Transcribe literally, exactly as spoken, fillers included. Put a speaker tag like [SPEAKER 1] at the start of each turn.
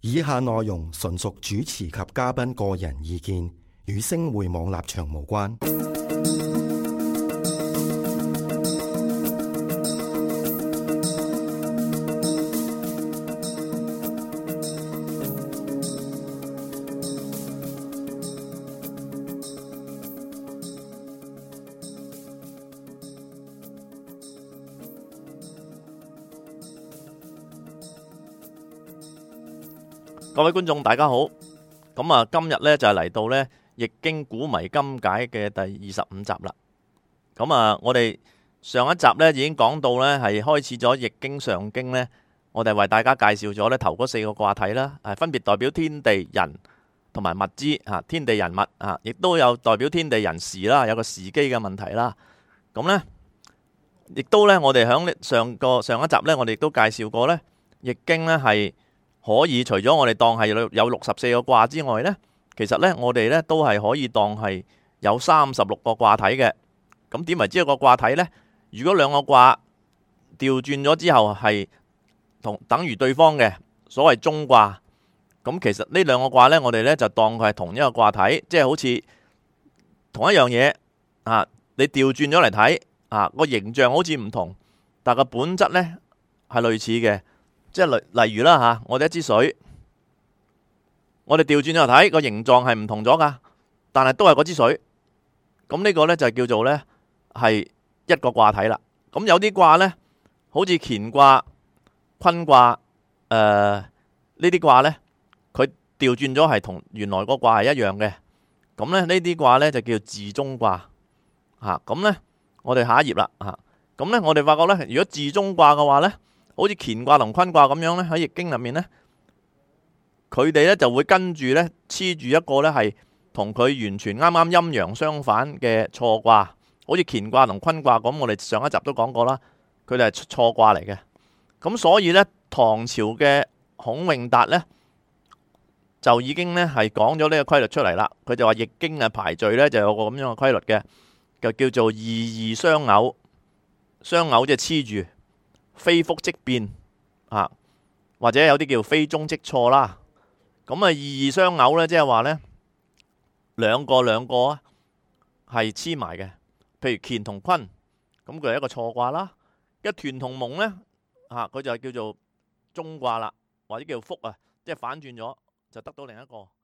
[SPEAKER 1] 以下內容純屬主持及嘉賓個人意見，與星匯網立場無關。
[SPEAKER 2] 各位觀眾大家好，咁啊今日咧就係嚟到咧《易經古謎今解》嘅第二十五集啦。咁啊，我哋上一集咧已經講到咧係開始咗《易經上經》咧，我哋為大家介紹咗咧頭嗰四個卦體啦，係分別代表天地人同埋物之吓，天地人物啊，亦都有代表天地人時啦，有個時機嘅問題啦。咁咧，亦都咧我哋響上個上一集咧，我哋亦都介紹過咧，《易經》咧係可以除咗我哋當係有六十四個卦之外呢，其實呢，我哋呢都係可以當係有三十六個卦體嘅。咁點為之一個卦體呢？如果兩個卦調轉咗之後係同等於對方嘅，所謂中卦，咁其實呢兩個卦呢，我哋呢就當佢係同一個卦體，即係好似同一樣嘢啊。你調轉咗嚟睇啊，個形象好似唔同，但個本質呢係類似嘅。即係例例如啦吓，我哋一支水，我哋調轉咗睇個形狀係唔同咗噶，但係都係嗰支水。咁呢個呢就叫做呢係一個卦體啦。咁有啲卦呢，好似乾卦、坤卦，誒呢啲卦呢，佢調轉咗係同原來個卦係一樣嘅。咁咧呢啲卦呢就叫自中卦吓。咁呢我哋下一頁啦吓。咁呢我哋發覺呢，如果自中卦嘅話呢，好似乾卦同坤卦咁樣咧，喺易經入面咧，佢哋咧就會跟住咧黐住一個咧係同佢完全啱啱陰陽相反嘅錯卦。好似乾卦同坤卦咁，我哋上一集都講過啦，佢哋係錯卦嚟嘅。咁所以咧，唐朝嘅孔穎達咧就已經咧係講咗呢個規律出嚟啦。佢就話易經嘅排序咧就有個咁樣嘅規律嘅，就叫做異異相偶，相偶即係黐住。非複即變啊，或者有啲叫非中即錯啦。咁啊，異異相偶咧，即係話咧兩個兩個啊係黐埋嘅。譬如乾同坤，咁佢係一個錯卦啦。一團同蒙咧，啊佢就叫做中卦啦，或者叫複啊，即係反轉咗就得到另一個。